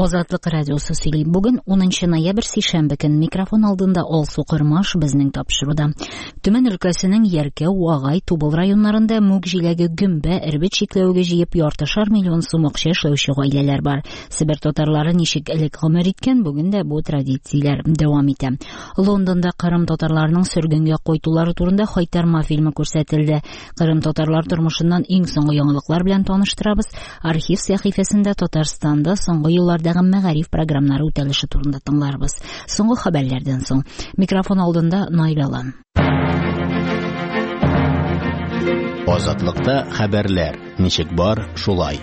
Азатлык радиосы сөйли. Бүген 10 ноябрь сишәмбе көн микрофон алдында Алсу Кырмаш безнең тапшыруда. Төмән өлкәсенең Яркә, Уагай, Тубыл районнарында мүк җиләге гөмбә, эрбет чикләүгә җыеп яртышар миллион сум акча эшләүче гаиләләр бар. Себер татарлары ничек элек гомер иткән, бүген дә бу традицияләр дәвам итә. Лондонда Кырым татарларының сөргенгә кайтулары турында кайтарма фильмы күрсәтелде. Кырым татарлар тормышыннан иң соңгы яңалыклар белән таныштырабыз. Архив сәхифәсендә Татарстанда соңгы елларда мәгариф программнары үтәлеше турында тыңларбыз. Соңгы хәбәрләрдән соң микрофон алдында Найлалан. Азатлыкта хәбәрләр. Ничек бар, шулай.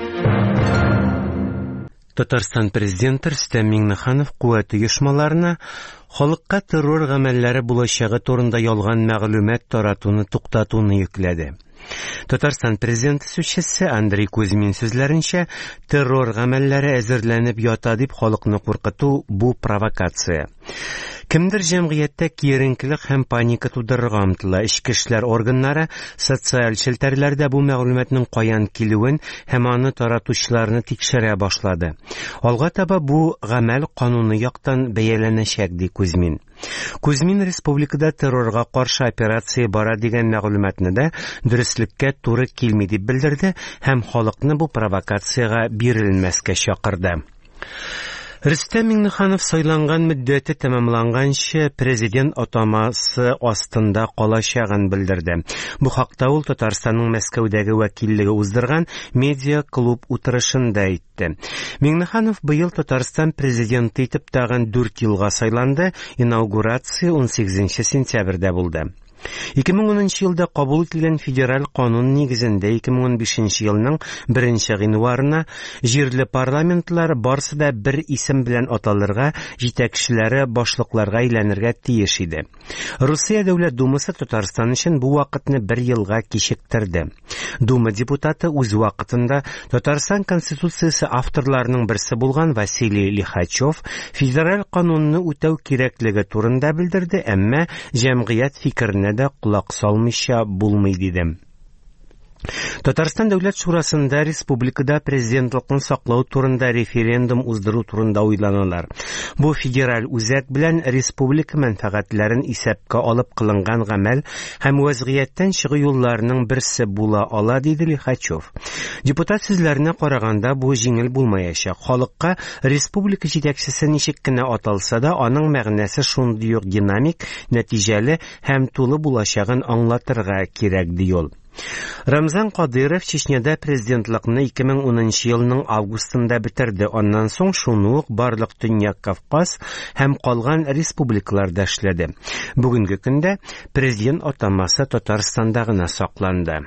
Татарстан президенты Рөстәм Миңнеханов куәт оешмаларына халыкка террор гамәлләре булачагы турында ялган мәгълүмат таратуны туктатуны йөкләде. Татарстан президенты сүзчесе Андрей Кузьмин сүзләренчә, террор гамәлләре әзерләнеп ята дип халыкны куркыту бу провокация. Кемдер җәмгыятьтә киеренкелек һәм паника тудырырга омтыла. Эчке эшләр органнары социаль челтәрләрдә бу мәгълүматның каян килүен һәм аны таратучыларны тикшерә башлады. Алга таба бу гамәл кануны яктан бәяләнәчәк, ди Кузьмин. Кузьмин республикада террорга каршы операция бара дигән мәгълүматны да дөреслеккә туры килми дип белдерде һәм халыкны бу провокацияга бирелмәскә чакырды. Рөстәм Миңнеханов сайланган мөддәте тәмамланганчы президент атамасы астында калачагын белдерде. Бу хакта ул Татарстанның Мәскәүдәге вәкиллеге уздырган медиа-клуб утырышында әйтте. Миңнеханов быел Татарстан президенты итеп тагын 4 елга сайланды. Инаугурация 18 сентябрьдә булды. 2010 елда кабул ителгән федераль канун нигезендә 2015 елның 1 гыйнварына җирле парламентлар барсы да бер исем белән аталырга, җитәкчеләре башлыкларга әйләнергә тиеш иде. Русия Дәүләт Думасы Татарстан өчен бу вакытны 1 елга кичектерде. Дума депутаты үз вакытында Татарстан конституциясе авторларының берсе булган Василий Лихачев федераль канунны үтәү кирәклеге турында белдерде, әмма җәмгыять фикеренә дә кулак салмыйча булмый диде. Татарстан Дәүләт Шурасында республикада президентлыкны саклау турында референдум уздыру турында уйланалар. Бу федераль үзәк белән республика мәнфәгатьләрен исәпкә алып кылынган гамәл һәм вазгыятьтән чыгу юлларының берсе була ала, диде Лихачев. Депутат сүзләренә караганда бу җиңел булмаячак. Халыкка республика җитәкчесе ничек кенә аталса да, аның мәгънәсе шундый ук динамик, нәтиҗәле һәм тулы булачагын аңлатырга кирәк, ди ул. Рамзан Кадыров Чечняда президентлыкны 2010 елның августында битерде. Аннан соң шуны ук барлык Төньяк Кавказ һәм калган республикаларда эшләде. Бүгенге көндә президент атамасы Татарстанда гына сакланды.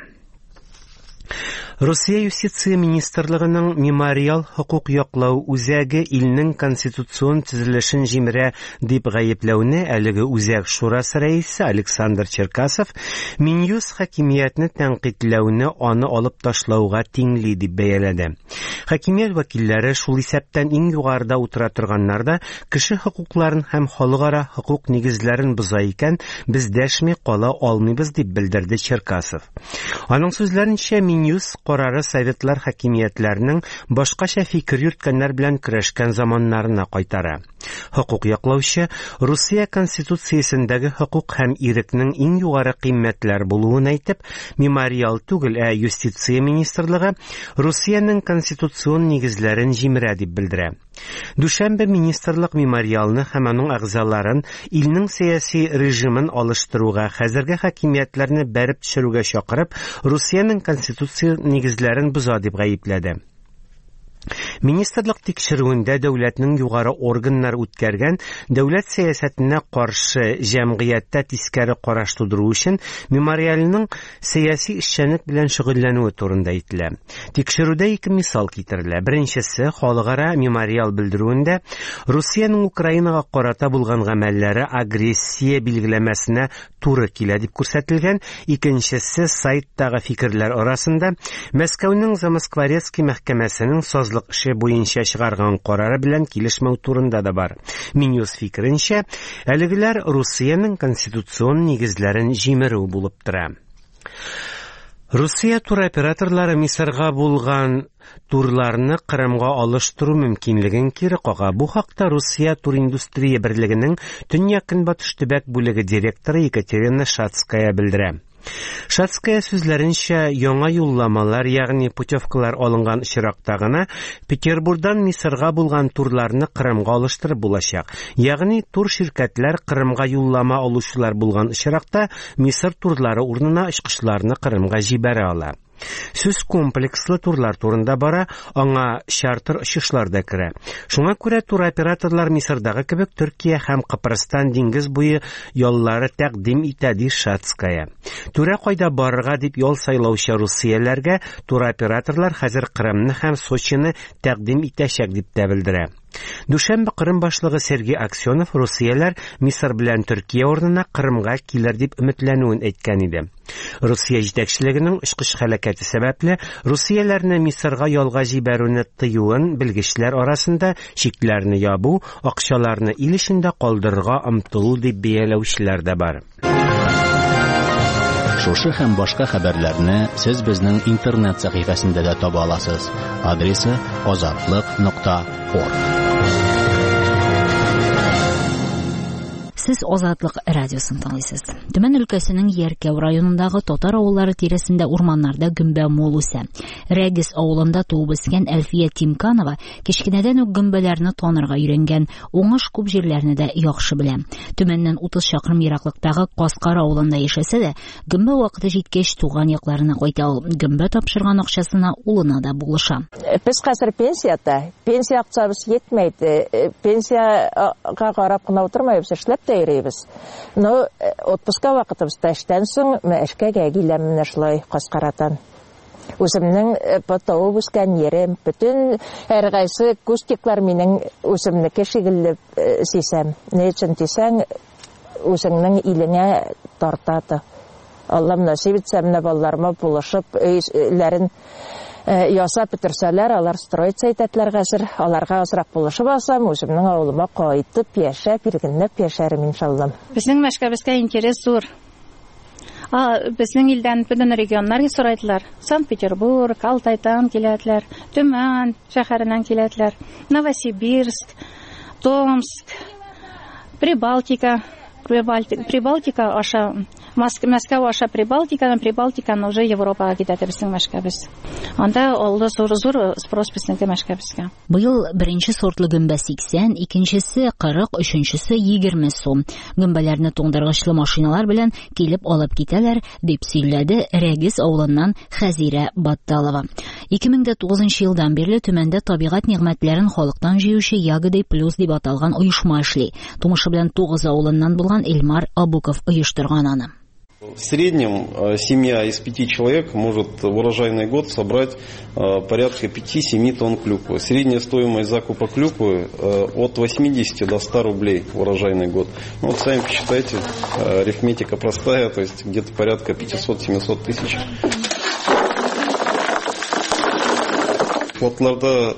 Русия Юстиция министрлыгының мемориал хукук яклау үзәге илнең конституцион төзелешен җимерә дип гаепләүне әлеге үзәк шурасы рәисе Александр Черкасов Минюс хакимиятне тәнкыйтьләүне аны алып ташлауга тиңли дип бәяләде. Хакимият вәкилләре шул исәптән иң югарыда утыра торганнарда кеше хукукларын һәм халыкара хукук нигезләрен боза икән, без дәшми кала алмыйбыз дип белдерде Черкасов. Аның сүзләренчә, Минюс карары советлар хакимиятләренең башкача фикер йөрткәннәр белән көрәшкән заманнарына кайтара. Хукук яклаучы Русия конституциясендәге хукук һәм ирекнең иң югары кыйммәтләр булуын әйтеп, мемориал түгел, Юстиция министрлыгы Русиянең конституцион нигезләрен җимерә дип белдерә. Дүшәмбе министрлык мемориалны һәм аның әгъзаларын илнең сәяси режимын алыштыруга, хәзерге хакимиятләрне бәреп төшерүгә чакырып, Русиянең конституция нигезләрен боза дип гаепләде. Министрлык тикшерүендә дәүләтнең югары органнары үткәргән дәүләт сәясәтенә каршы җәмгыятьтә тискәре караш тудыру өчен мемориалның сәяси эшчәнлек белән шөгыльләнүе турында әйтелә. Тикшерүдә 2 мисал китерелә. Беренчесе, халыкара мемориал белдерүендә Русиянең Украинага карата булган гамәлләре агрессия билгеләмәсенә туры килә дип күрсәтелгән. Икенчесе, сайттагы фикерләр арасында Мәскәүнең Замоскворецкий мәхкәмәсенең сазлык эше буенча чыгарган карары белән килешмәү турында да бар. Минюс фикеренчә, әлегеләр Русиянең конституцион нигезләрен җимерү булып тора. Русия туроператорлары Мисырга булган турларны Кырымга алыштыру мөмкинлеген кире кага. Бу хакта Русия туриндустрия берлегенең Төньяк-Көнбатыш төбәк бүлеге директоры Екатерина Шацкая белдерә. Шацкая сүзләренчә, яңа юлламалар, ягъни путевкалар алынган очракта гына Петербургдан Мисырга булган турларны Кырымга алыштырып булачак. Ягъни тур ширкәтләр Кырымга юллама алучылар булган очракта Мисыр турлары урынына очкычларны Кырымга җибәрә ала. Сүз комплекслы турлар турында бара, аңа чартер очышлар да керә. Шуңа күрә туроператорлар Мисырдагы кебек Төркия һәм Кыпрыстан диңгез буе яллары тәкъдим итә, ди Шацкая. Түрә кайда барырга дип ял сайлаучы русияләргә туроператорлар хәзер Кырымны һәм Сочины тәкъдим итәчәк дип тә белдерә. Дүшәмбе Кырым башлыгы Сергей Аксенов Русияләр Мисыр белән Төркия орнына Кырымга килер дип өметләнүен әйткән иде. Русия җитәкчелегенең очкыч хәрәкәте сәбәпле Русияләрне Мисырга ялга җибәрүне тыюын белгечләр арасында чикләрне ябу, акчаларны ил эчендә калдырырга омтылу дип бәяләүчеләр дә бар. Шушы һәм башка хәбәрләрне сез безнең интернет сәхифәсендә дә таба аласыз. Адресы azatlык.org. Сез Азатлык радиосын тыңлыйсыз. Төмән өлкәсенең Яркәү районындагы татар авыллары тирәсендә урманнарда гөмбә мул үсә. Рәгис авылында туып үскән Әлфия Тимканова кечкенәдән үк гөмбәләрне танырга өйрәнгән, уңыш күп җирләрне дә яхшы белә. Төмәннән 30 чакрым ераклыктагы Каскар авылында яшәсә дә, гөмбә вакыты җиткәч туган якларына кайта. Гөмбә тапшырган акчасына улына да булыша. Без хәзер пенсия акчабыз йетмәйде. Пенсияга карап кына утырмайбыз, эшләп тәйрибез. Но отпуска вакытыбызда эштән соң эшкә киләм шулай Каскаратан. Үземнең потауып үскән ерем, бүтән һәргайсы кустиклар минең үземнеке шигелле сисәм. Ни өчен дисәң, үзеңнең илеңә тартады. Аллам насип итсә, менә балаларыма булышып, өйләрен ясап бетерсәләр, алар строить әйтәтләр хәзер, аларга азрак булышып алсам, үземнең авылыма кайтып яшәп, иргенләп яшәрем иншалла. Безнең мәшкәбезгә интерес зур. Безнең илдән бүтән регионнар сорайтылар. Санкт-Петербург, Алтайдан киләтләр, Төмән шәһәреннән киләтләр, Новосибирск, Томск, Прибалтика аша, Мәскәү аша Прибалтикадан уже Европага китәде безнең мәшкәбез. Анда алды зур спрос безнең мәшкәбезгә. Быел беренче сортлы гөмбә 80, икенчесе 40, өченчесе 20 сум. Гөмбәләрне туңдыргычлы машиналар белән килеп алып китәләр, дип сөйләде Рәгис авылыннан Хәзирә Батталова. 2009 елдан бирле Төмәндә табигать нигъмәтләрен халыктан җыючы Ягоды Плюс дип аталган оешма эшли. Тумышы белән 9 авылыннан булган Эльмар Абуков оештырган аны. В среднем семья из 5 человек может в урожайный год собрать порядка 5-7 тонн клюквы. Средняя стоимость закупа клюквы от 80 до 100 рублей в урожайный год. Ну, вот сами посчитайте, арифметика простая, то есть где-то порядка 500-700 тысяч. Флотларда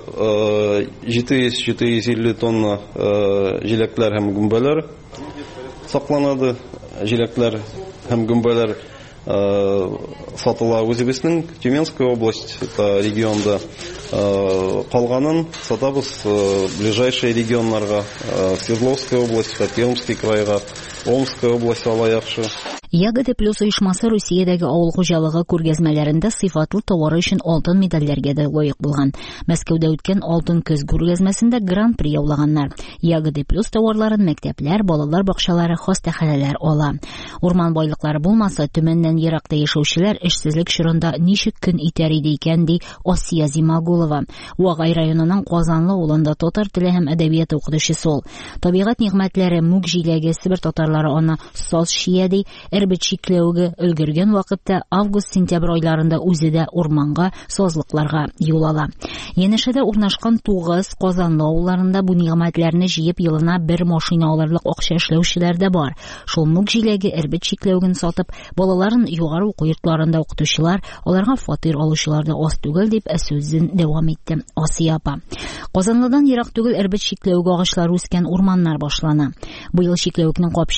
750 тонна җиләкләр һәм гөмбәләр сакланады. Җиләкләр һәм гөмбәләр сатыла үзебезнең Тюменская область регионда. Калганын сатабыз ближайшие регионнарга, Свердловская область, Пермский крайга, Омская область алаяхшы. Ягоды Плюс оешмасы Русиядәге авыл хуҗалыгы күргәзмәләрендә сыйфатлы товары өчен алтын медальләргә дә лаек булган. Мәскәүдә үткән алтын көз күргәзмәсендә гран-при яулаганнар. Ягоды Плюс товарларын мәктәпләр, балалар бакчалары, хастаханәләр ала. Урман байлыклары булмаса, Төмәннән еракта яшәүчеләр эшсезлек чорында ничек көн итәр иде икән, ди Асия Зимагулова. Вагай районының Казанлы авылында татар теле һәм әдәбияты укытучысы ул. Табигать нигъмәтләре мүк җиләге Себер татарлары аны саз шияди, чикләүгә өлгергән вакытта август-сентябрь айларында үзе дә урманга, сазлыкларга юл ала. Янәшәдә урнашкан 9 Казанлы авылларында бу нигъмәтләрне җыеп елына бер машина алырлык акча эшләүчеләр дә бар. Шул мүк җиләге чикләүген сатып, балаларын югары уку йортларында укытучылар, аларга фатир алучылар да аз түгел, дип сүзен дәвам итте Асия апа. Казанлыдан ерак түгел чикләүгә агачлар үскән урманнар башлана. Быел чикләүкнең капчыгы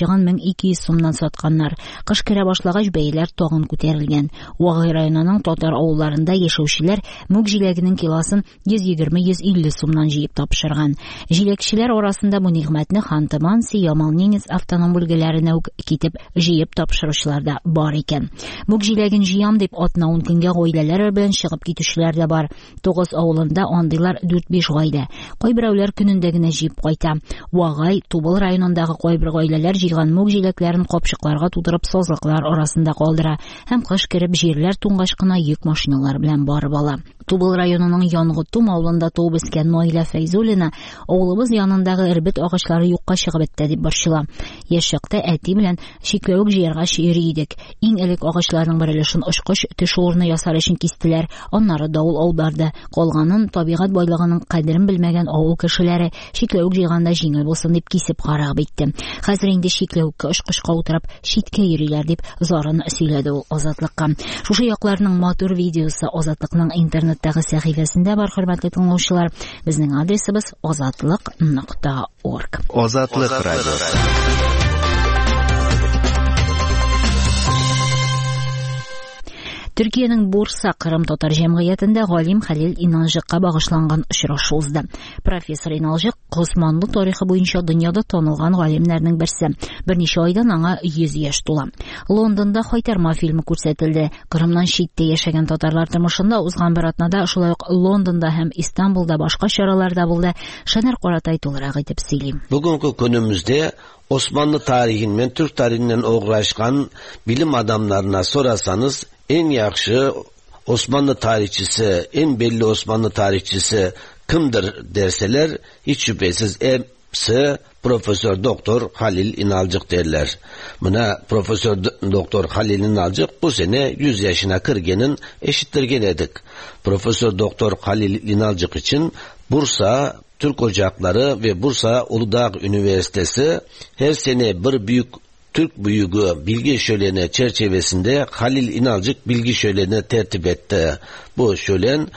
1200 сумнан сатканнар. Кыш керә башлагач бәяләр тагын күтәрелгән. Вагай районының татар авылларында яшәүчеләр мүк җиләгенең килосын 120-150 сумнан җыеп тапшырган. Җиләкчеләр арасында бу нигъмәтне Хантыман, Ямал-Ненец автоном бүлгәләренә үк китеп җыеп тапшыручылар да бар икән. Мүк җиләген җыям дип атна-ун көнгә гаиләләр белән чыгып китүчеләр дә бар. 9 авылында андыйлар 4-5 гаилә. Кайберәүләр көнендә генә җыеп кайта. Вагай, Тубыл районындагы кайбер гаиләләр җыйган мүк җиләкләрен капчыкларга тутырып сазлыклар арасында калдыра һәм кыш кереп җирләр туңгач кына йөк машиналары белән барып ала. Тубыл районының Янгытум авылында туып үскән Наилә Фәйзуллина авылыбыз янындагы ирбет агачлары юкка чыгып бетте дип борчыла. Яшь чакта әти белән чикләвек җыярга йөри идек. Иң элек агачларның бер өлешен очкыч төш урыны ясар өчен кистеләр, аннары давыл аударды. Калганын табигать байлыгының кадерен белмәгән авыл кешеләре чикләвек җыйганда җиңел булсын дип кисеп карап итте. Хәзер инде чикләвеккә очкычка утырып читкә йөриләр дип зарын сөйләде ул Азатлыкка. Шушы якларның матур видеосы Азатлыкның интернеттагы сәхифәсендә бар, хөрмәтле тыңлаучылар. Безнең адресыбыз azatlык.org. Азатлык радиосы. Төркиянең Бурса Кырым татар җәмгыятендә галим Хәлил Иналҗыкка багышланган очрашу узды. Профессор Иналҗык Госманлы тарихы буенча дөньяда танылган галимнәрнең берсе. Берничә айдан аңа 100 яшь тула. Лондонда кайтарма фильмы күрсәтелде. Кырымнан читтә яшәгән татарлар тормышында узган бер атнада, шулай ук Лондонда һәм Истанбулда башка чаралар да булды. Шәнәр Каратай тулырак итеп сөйли. Бүгенге kөнümüzdə Osmanlı tarihinden, Türk tarihinden uğraşan bilim adamlarına sorarsanız en yaxşı Osmanlı tarihçisi, en belli Osmanlı tarihçisi kimdir derseler hiç şüphesiz hepsi Profesör Doktor Halil İnalcık derler. Buna Profesör Doktor Halil İnalcık bu sene 100 yaşına kırgenin eşittirgen edik. Profesör Doktor Halil İnalcık için Bursa Türk Ocakları ve Bursa Uludağ Üniversitesi her sene bir büyük Türk büyüğü bilgi şöleni çerçevesinde Halil İnalcık bilgi şöleni tertip etti. Bu şölen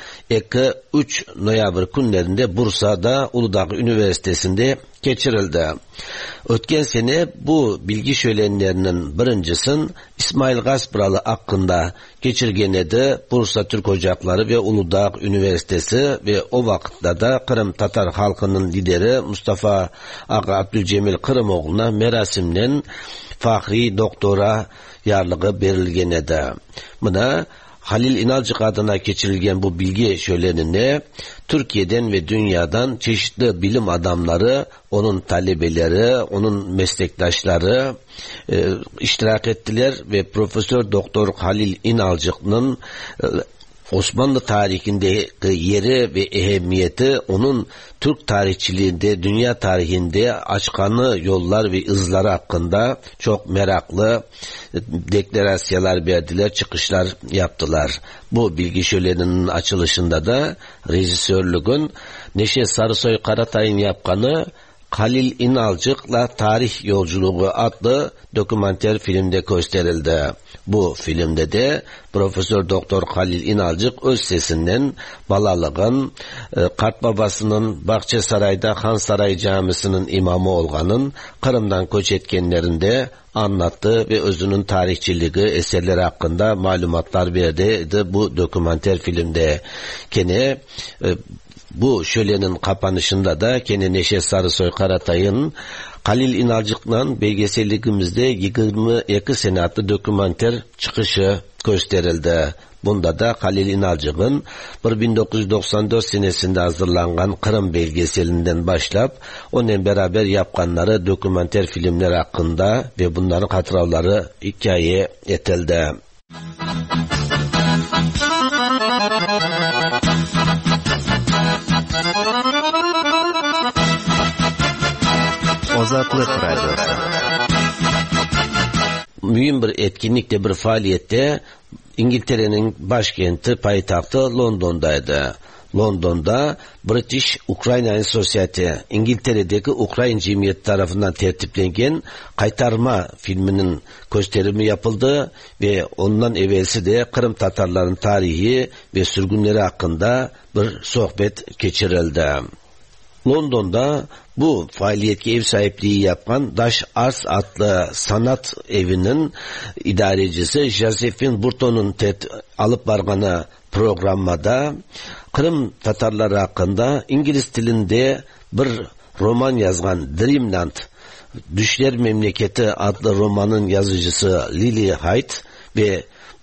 2-3 noyabr günlerinde Bursa'da Uludağ Üniversitesi'nde geçirildi. Ötken sene bu bilgi şölenlerinin birincisini İsmail Gaspralı hakkında geçirgen edi Bursa Türk Ocakları ve Uludağ Üniversitesi ve o vakitte de Kırım Tatar halkının lideri Mustafa Ağa Abdülcemil Kırımoğlu'na merasimden Fahri Doktora yarlığı verilgen edi. Buna Halil İnalcık adına geçirilgen bu bilgi şölenine Türkiye'den ve dünyadan çeşitli bilim adamları, onun talebeleri, onun meslektaşları iştirak ettiler ve Profesör Doktor Halil İnalcık'ın Osmanlı tarihindeki yeri ve ehemmiyeti onun Türk tarihçiliğinde, dünya tarihinde açkanı yollar ve izleri hakkında çok meraklı deklarasyalar verdiler, çıkışlar yaptılar. Bu bilgi şöleninin açılışında da rejisörlüğün Neşet Sarısoy Karatay'ın yapkanı Halil İnalcık'la Tarih Yolculuğu adlı dokümanter filmde gösterildi. Bu filmde de Profesör Doktor Halil İnalcık öz sesinden balalığın, kart babasının Bahçesaray'da Han Saray Camisi'nin imamı olganın Kırım'dan göç etkenlerinde anlattı ve özünün tarihçiliği eserleri hakkında malumatlar verdi bu dokümanter filmde. Kene bu şölenin kapanışında da kene Neşet Sarısoy Karatay'ın Halil İnalcık'la belgeselliğimizde 22 senatlı dokümanter çıkışı gösterildi. Bunda da Halil İnalcık'ın 1994 senesinde hazırlanan Kırım belgeselinden başlayıp onunla beraber yapkanları dokümanter filmler hakkında ve bunların hatıraları hikaye etildi. Azatlık Radyosu. Mühim bir etkinlikte, bir faaliyette İngiltere'nin başkenti, payitahtı London'daydı. London'da British Ukrainian Society, İngiltere'deki Ukrayna Cemiyeti tarafından tertiplenген Kaytarma filminin gösterimi yapıldı ve ondan evvelsi de Kırım Tatarların tarihi ve sürgünleri hakkında bir sohbet geçirildi. London'da bu faaliyetki ev sahipliği yapan Dash Arts adlı sanat evinin idarecisi Josephine Burton'un alıp bargana programmada Kırım Tatarları hakkında İngiliz tilinde bir roman yazgan Dreamland, Düşler Memleketi adlı romanın yazıcısı Lily Hyde ve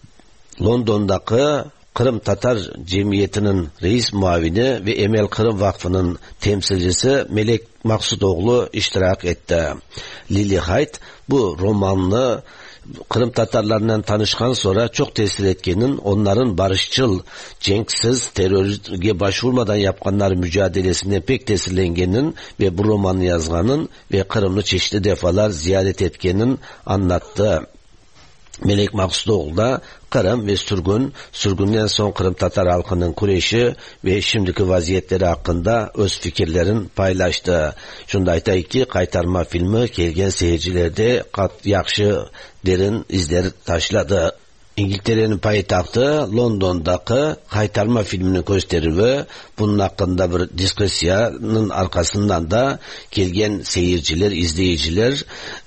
London'daki Kırım Tatar Cemiyeti'nin reis muavini ve Emel Kırım Vakfı'nın temsilcisi Melek Maksutoğlu iştirak etti. Lily Hyde bu romanlı Kırım Tatarlarından tanışkan sonra çok tesir etkenin, onların barışçıl, cenksiz, terörge başvurmadan yapkanlar mücadelesine pek tesirlengenin ve bu romanı yazganın ve Kırım'ı çeşitli defalar ziyaret etkenin anlattı. Melek Maksutoğlu da Kırım ve sürgünden son Kırım Tatar halkının kureşi ve şimdiki vaziyetleri hakkında öz fikirlerin paylaştı. Şunda aytayık ki, kaytarma filmi kelgen seyircilerde yakşı derin izler taşladı. İngiltere'nin payitahtı London'daki kaytarma filmini gösterimi, bunun hakkında bir diskusyanın arkasından da kelgen seyirciler, izleyiciler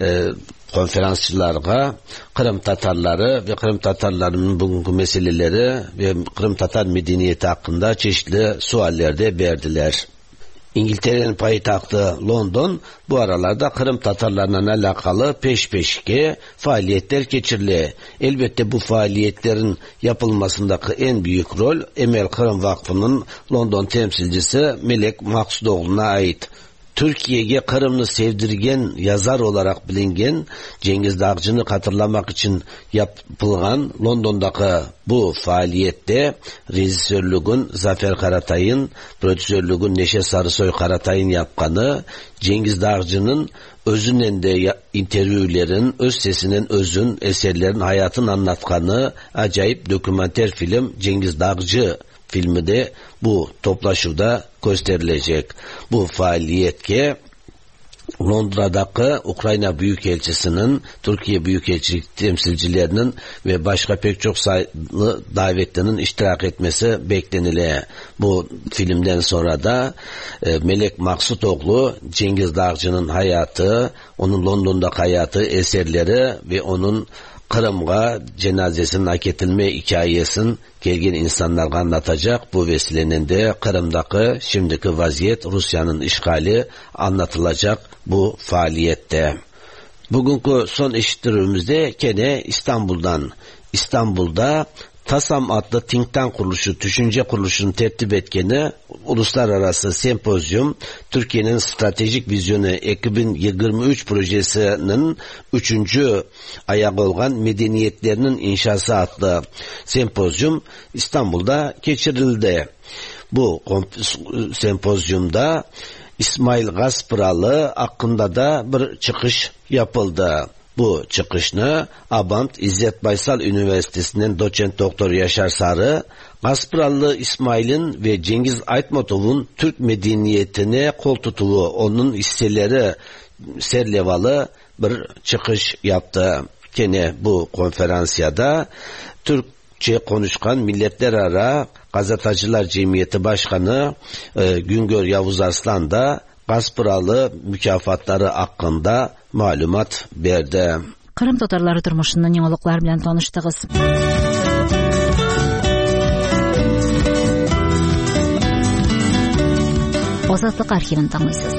konferansçılarga Kırım Tatarları ve Kırım Tatarlarının bugünkü meseleleri ve Kırım Tatar medeniyeti hakkında çeşitli suallerde verdiler. İngiltere'nin payitahtı London bu aralarda Kırım Tatarlarına alakalı peşke faaliyetler geçirili. Elbette bu faaliyetlerin yapılmasındaki en büyük rol Emel Kırım Vakfı'nın London temsilcisi Melek Maksutoğlu'na ait. Türkiye'ye Kırım'ı sevdirgen yazar olarak bilingen Cengiz Dağcı'nı hatırlamak için yapılan London'daki bu faaliyette rejisörlüğün Zafer Karatay'ın, prodüsörlüğün Neşe Sarısoy Karatay'ın yapkanı, Cengiz Dağcı'nın özünden de interviewlerin, öz sesinin özün, eserlerin hayatını anlatkanı acayip dokümenter film Cengiz Dağcı filmi de bu toplaşıda gösterilecek. Bu faaliyetke Londra'daki Ukrayna Büyükelçisi'nin, Türkiye Büyükelçilik temsilcilerinin ve başka pek çok sayılı davetlinin iştirak etmesi beklenile. Bu filmden sonra da Melek Maksutoğlu, Cengiz Dağcı'nın hayatı, onun London'daki hayatı, eserleri ve onun Kırım'a cenazesinin hak edilme hikayesini gelgin insanlarga anlatacak. Bu vesilenin de Kırım'daki şimdiki vaziyet, Rusya'nın işgali anlatılacak bu faaliyette. Bugünkü son işittirimizde gene İstanbul'da TASAM adlı think tank kuruluşu, düşünce kuruluşunun tertip etkeni uluslararası sempozyum, Türkiye'nin stratejik vizyonu 2023 projesinin 3. ayağı olan medeniyetlerinin inşası adlı sempozyum İstanbul'da geçirildi. Bu sempozyumda İsmail Gaspıralı hakkında da bir çıkış yapıldı. Bu çıkışını Abant İzzet Baysal Üniversitesi'nden doçent doktor Yaşar Sarı, Gaspıralı İsmail'in ve Cengiz Aytmatov'un Türk medeniyetine kol tutuğu, onun hisseleri serlevalı bir çıkış yaptı. Gene bu konferansiyada Türkçe konuşkan Milletler Ara Gazetacılar Cemiyeti Başkanı Güngör Yavuz Arslan da Gaspıralı mükafatları hakkında malumat verdi. Kırım Tatarları turmuşundan yanılıklar bilen tanıştığız. Azatlık arxivini tanıysız.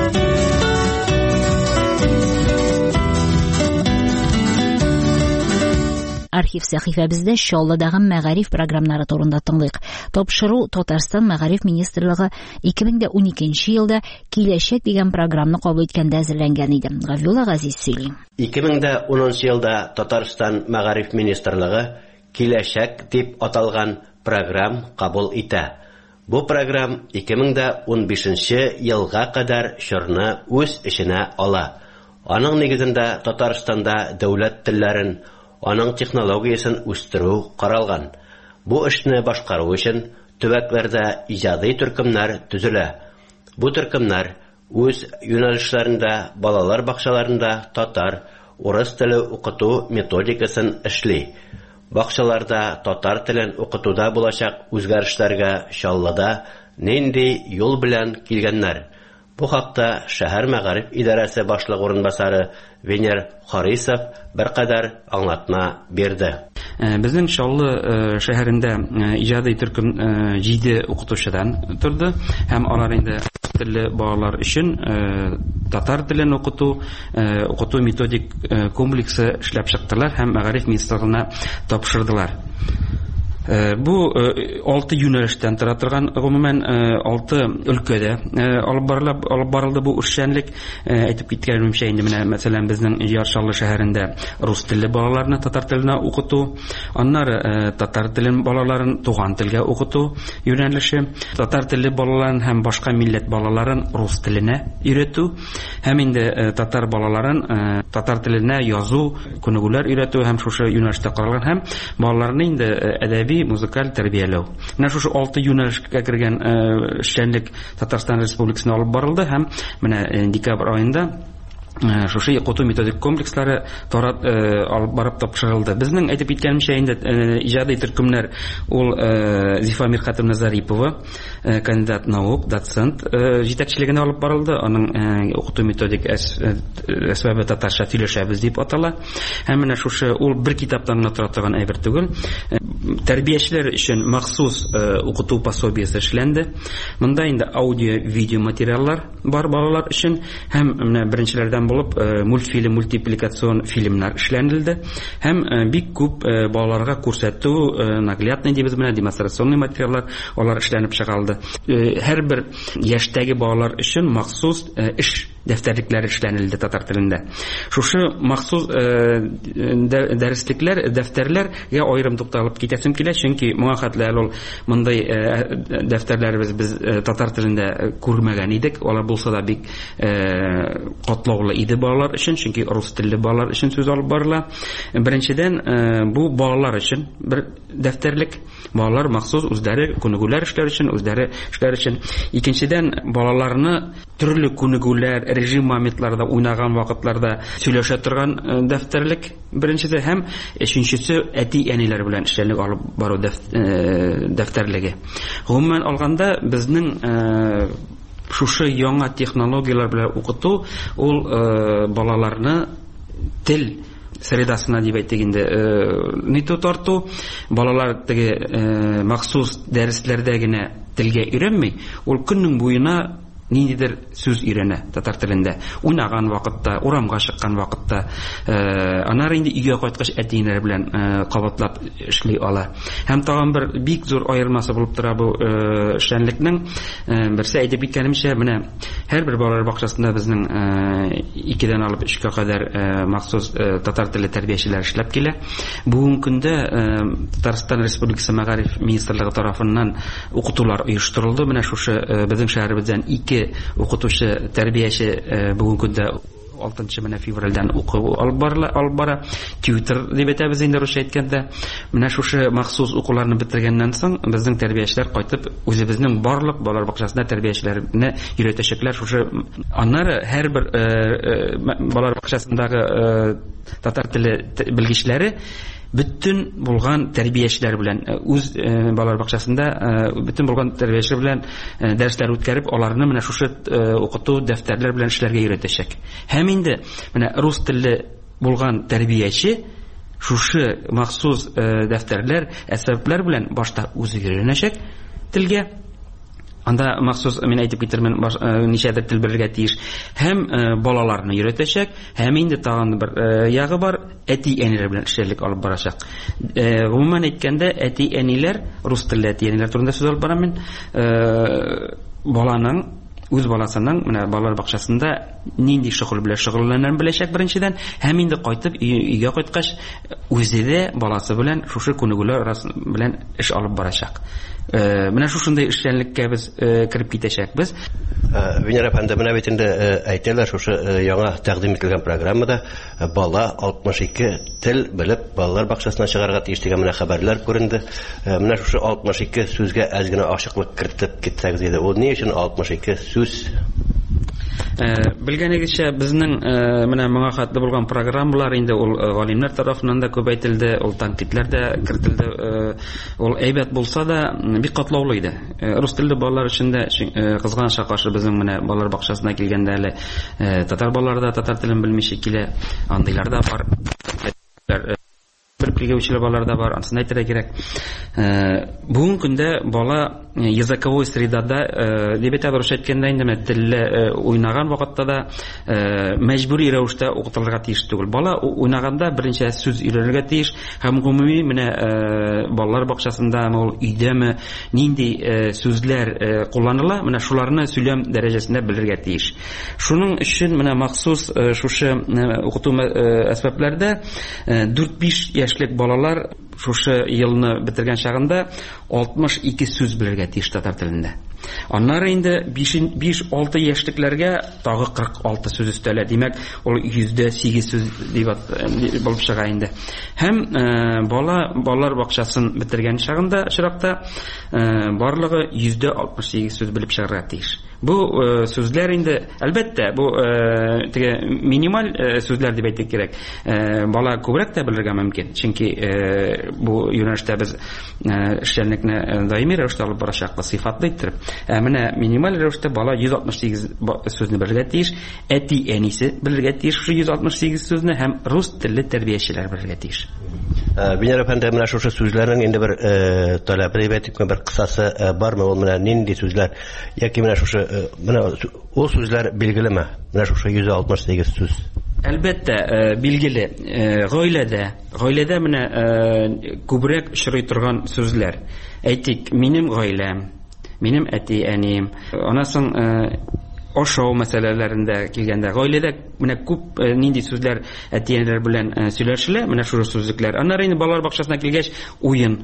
Arxiv sahifəbizdə Şolladagı məğarif proqramları turunda tınlıq. Topşırу Tatarstan Məğarif Ministerliği 2012 yılda Kiləşək degan proqramını qabul etkəndə әзірләнгән idi. Gavyola Gaziz сөйли. 2010 yılda Tatarstan Məğarif Ministerliği Kiləşək deb atalğan proqram qabul etə. Bu proqram 2015 yılğa kadar şurni öz işine ala. Onun negizində Tatarstanda dövlət tillerin onun texnologiyaсын үстерү каралган. Бу эшне башкару өчен төбәкләрдә иҗади төркемнәр төзелә. Бу төркемнәр үз юнәлешләрендә балалар бакчаларында татар, урыс теле укыту методикасын эшли. Бакчаларда татар телен укытуда булачак үзгәрешләргә Шаллада нинди юл белән килгәннәр, Бу хакта шәһәр мәгариф идарәсе башлыгы урынбасары Венер Харисов беркадәр аңлатма бирде. Безнең Чаллы шәһәрендә иҗади төркем 7 укытучыдан торды һәм алар инде телле балалар өчен татар телен укыту методик комплексы эшләп чыктылар һәм мәгариф министрлыгына тапшырдылар. Бу 6 юнәлештән тора торган гомумән 6 өлкәдә алып барылды бу эшчәнлек. Әйтеп киткәнемчә инде менә мәсәлән безнең Чаллы шәһәрендә рус телле балаларны татар теленә укыту, аннары татар телен балаларын туган телгә укыту юнәлеше, татар телле балаларын һәм башка милләт балаларын рус теленә өйрәтү, һәм инде татар балаларын татар теленә язу, күнегүләр өйрәтү һәм шушы юнәлештә каралган һәм балаларны инде әдәби музыкаль тәрбияләү. Менә шушы 6 юнәлешкә кергән эшчәнлек Татарстан Республикасына алып барылды һәм менә декабрь аенда шушы укыту методик комплекслары алып барып тапшырылды. Безнең әйтеп киткәнемчә инде иҗади төркемнәр ул Зифа Мирхатовна Зарипова, кандидат наук, доцент җитәкчелегенә алып барылды. Аның укыту методик әсбабы татарча сөйләшәбез дип атала. Һәм менә шушы ул бер китаптан гына тора торган әйбер түгел. Тәрбиячеләр өчен махсус укыту пособиесе эшләнде. Монда инде аудио-видео материаллар бар балалар өчен һәм менә беренчеләрдән булып мультфильм, мультипликацион фильмнар эшләнелде һәм бик күп балаларга күрсәтү, наглядный дибез менә демонстрационный материаллар алар эшләнеп чыгалды. Һәрбер яшьтәге балалар өчен махсус эш дәфтәрлекләр эшләнелде татар телендә. Шушы махсус дәреслекләр, дәфтәрләргә аерым тукталып китәсем килә, чөнки моңа хәтле ул мондай дәфтәрләрбез без татар телендә күрмәгән идек. Алар булса да бик катлаулы иде балалар өчен, чөнки рус телле балалар өчен сүз алып барыла. Беренчедән бу балалар өчен бер дәфтәрлек, балалар махсус үзләре күнегүләр эшләр өчен, үзләре эшләр өчен. Икенчедән балаларны төрле күнегүләр, режим моментларда уйнаган вакытларда сөйләшә торган дәфтәрлек беренчесе һәм өченчесе әти-әниләр белән эшләнеп алып бару дәфтәрлеге. Гомумән алганда безнең шушы яңа технологиялар белән укыту ул балаларны тел средасына дип әйтик инде ниту тарту, балалар теге махсус дәресләрдә генә телгә өйрәнмәй, ул көннең буена ниндидер сүз өйрәнә татар телендә. Уйнаган вакытта, урамга чыккан вакытта, аннары инде өйгә кайткач әтиләр белән кабатлап эшли ала. Һәм тагын бер бик зур аермасы булып тора бу эшчәнлекнең. Берсе әйтеп киткәнемчә, менә һәрбер балалар бакчасында безнең 2дән алып 3кә кадәр махсус татар теле тәрбиячеләр эшләп килә. Бүгенге көндә Татарстан Республикасы мәгариф министрлыгы тарафыннан укытулар оештырылды. Менә шушы безнең шәһәребездән 2 укытучы, тәрбияче бүгенге көндә 6 февральдән уку алып бара. Тьютер дип әйтәбез инде русча әйткәндә. Менә шушы махсус укуларны бетергәннән соң безнең тәрбиячеләр кайтып үзебезнең барлык балалар бакчасында тәрбиячеләрне өйрәтәчәкләр. Шушы аннары һәрбер балалар бакчасындагы татар теле белгечләре bütün булган тәрбиячеләр белән үз балалар бакчасында bütün булган тәрбиячеләр белән дәресләр үткәреп, аларны менә шушы укыту дәфтәрләр белән эшләргә өйрәтәчәк. Һәм инде менә рус телле булган тәрбияче шушы махсус дәфтәрләр, әсбаплар белән башта үзе өйрәнәчәк телгә. Анда махсус мен әйтеп китермен ничәдер тел белергә тиеш. Һәм балаларны өйрәтәчәк, һәм инде тагын бер ягы бар, әти-әниләр белән эшләрлек алып барачак. Гомумән әйткәндә, әти-әниләр, рус телле әти-әниләр турында сүз алып барам мен. Баланың үз баласының менә балалар бакчасында нинди шөгыль белән шөгыльләнән беләчәк беренчедән, һәм инде кайтып өйгә кайткач үзе дә баласы белән шушы күнегүләр белән эш алып барачак. Менә шушындай эшчәнлеккә без кирип китәчәкбез. Венера әфәнде, менә бит инде әйтәләр, шушы яңа тәкъдим ителгән программада бала 62 тел белеп балалар бакчасына чыгарга тиеш дигән менә хәбәрләр күренде. Менә шушы 62 сүзгә әз генә ачыклык кертеп китсәгез иде. Ул ни өчен 62 сүз? Белгәнегезчә, безнең менә моңа хәтле булган программалар инде ул галимнәр тарафыннан да күбәйтелде, ул тәнкыйтьләр дә кертелде. Ул әйбәт булса да, бик катлаулы иде. Рус телле балалар өчен дә кызганычка каршы безнең менә балалар бакчасына килгәндә әле татар балалары да татар телен белмичә килә, андыйлар да бар. Бер балалар да бар, анысын әйтергә кирәк. Бүген көндә бала языковой средада, дип әйтәбез әйткәндә инде телле уйнаган вакытта да мәҗбүри рәвештә укытылырга тиеш түгел. Бала уйнаганда беренче сүз өйрәнергә тиеш, һәм гомуми менә балалар бакчасында, ул өйдәме нинди сүзләр кулланыла, менә шуларны сөйләм дәрәҗәсендә белергә тиеш. Шуның өчен менә махсус шушы укыту әсбапләрдә 4-5 яшьлек балалар шушы елны бетергән чагында 62 сүз белергә тиеш татар телендә. Аннары инде 5-6 яшьлекләргә тагы 46 сүз өстәлә. Димәк, ул 8% сүз дип булып чыга инде. Һәм балалар бакчасын бетергән чагында чиракта барлыгы 68 сүз белеп чыгарга тиеш. Бу сүзләр инде, әлбәттә, бу минималь сүзләр дип әйтик кирәк. Бала күбрәк тә белергә мөмкин. Чөнки бу юнәлештә без эшчәнлекне даими рәвештә алып барачакбыз, сыйфатлы иттереп. Менә минималь рәвештә бала 168 сүзне белергә тиеш, әти-әнисе белергә тиеш шушы 168 сүзне, һәм рус телле тәрбиячеләр белергә тиеш. Бинер әфәнде, менә шушы сүзләрнең инде бер таләп әйтикме, бер кысасы бармы, ул менә нинди сүзләр, яки менә шушы менә ул сүзләр билгелеме? Менә шушы 168 сүз. Әлбәттә, билгеле. Гаиләдә менә күбрәк очрый торган сүзләр. Әйтик, минем гаиләм, минем әти-әнием. Анасын ашау мәсьәләләрендә килгәндә, гаиләдә менә күп нинди сүзләр әти-әниләр белән сөйләшелә, менә шушы сүзлекләр. Аннары инде балалар бакчасына килгәч, уен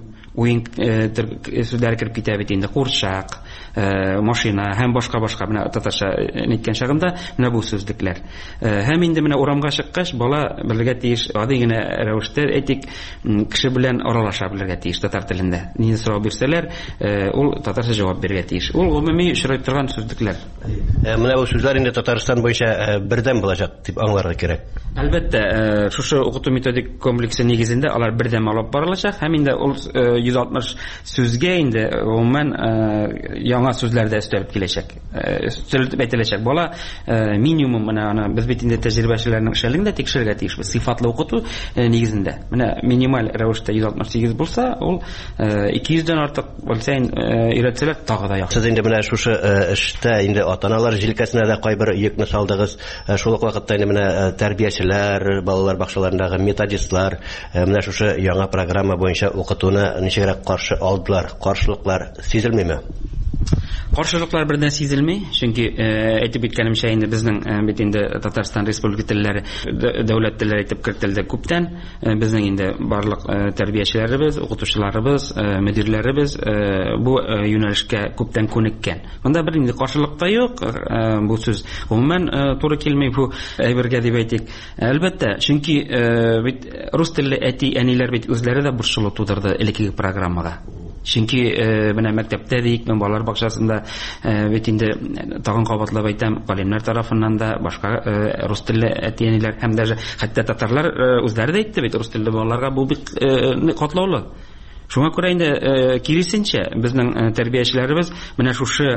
сүзләр кирип китә бит инде, курчак, машина һәм башка менә татарча әйткән чагында менә бу сүзлекләр. Һәм инде менә урамга чыккач, бала белергә тиеш, гади генә рәвештә әйтик, кеше белән аралаша белергә тиеш татар телендә. Нинди сорау бирсәләр, ул татарча җавап бирергә тиеш. Ул гомуми очрый торган сүзлекләр. Менә бу сүзләр инде Татарстан буенча бердәм булачак дип аңларга кирәк. Әлбәттә, шушы укыту методик комплексы нигезендә алар бердәм алып барылачак, һәм инде ул 160 сүзгә инде гомумән яңа сүзләр дә өстәлеп киләчәк. Өстәлеп әйтеләчәк. Бала минимум менә без бит инде тәҗрибәчеләрнең эшләрен дә тикшерергә тиешбез. Сыйфатлы укыту нигезендә. Менә минималь рәвештә 168 булса, ул 200-дән артык булса өйрәтсәләр тагы да яхшы. Сез инде менә шушы эштә инде ата-аналар җилкәсенә дә кайбер йөкне салдыгыз. Шул ук вакытта инде менә тәрбиячеләр, балалар бакчаларындагы методистлар менә шушы яңа программа буенча укытуны ничегрәк каршы алдылар? Каршылыклар сизелмиме? Каршылыклар бердән сизелми, чөнки әйтеп биткәнемчә инде безнең бит инде Татарстан Республика телләре дәүләт телләре итеп кертелде күптән. Безнең инде барлык тәрбиячеләребез, укытучыларыбыз, мөдирләребез бу юнәлешкә күптән күнеккән. Монда бер инде каршылык та юк. Бу сүз гомумән туры килми бу әйбергә дип әйтик. Әлбәттә, чөнки бит рус телле әти-әниләр бит үзләре дә борчылу тудырды элекке программага. Чөнки менә мәктәптә дик, мен балалар бакчасында бит инде тагын кабатлап әйтәм, галимнәр тарафыннан да башка рус телле әти-әниләр һәм даже хәтта татарлар үзләре дә әйтте бит, рус телле балаларга бу бик катлаулы. Шуңа күрә инде киресенчә безнең тәрбиячеләребез менә шушы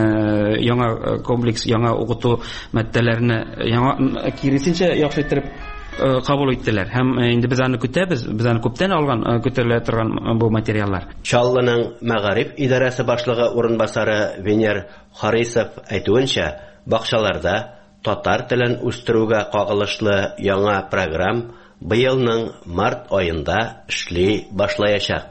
яңа комплекс, яңа укыту мәддәләрне яңа киресенчә яхшы иттереп кабул иттеләр. Һәм инде без аны көтәбез, без аны күптән алган, көтелә торган бу материаллар. Чаллының мәгариф идарәсе башлыгы урынбасары Венер Харисов әйтүенчә, бакчаларда татар телен үстерүгә кагылышлы яңа программ быелның март аенда эшли башлаячак.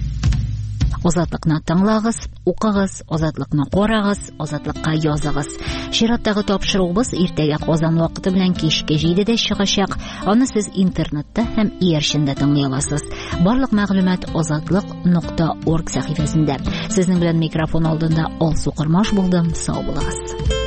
Азатлыкны тыңлагыз, укыгыз, азатлыкны карагыз, азатлыкка языгыз. Чираттагы тапшыруыбыз иртәгә Казан вакыты белән кичке 7:00дә чыгачак. Аны сез интернетта һәм иярчендә тыңлый аласыз. Барлык мәгълүмат azatlык.org сәхифәсендә. Сезнең белән микрофон алдында Алсу Кырмаш булдым. Сау булыгыз.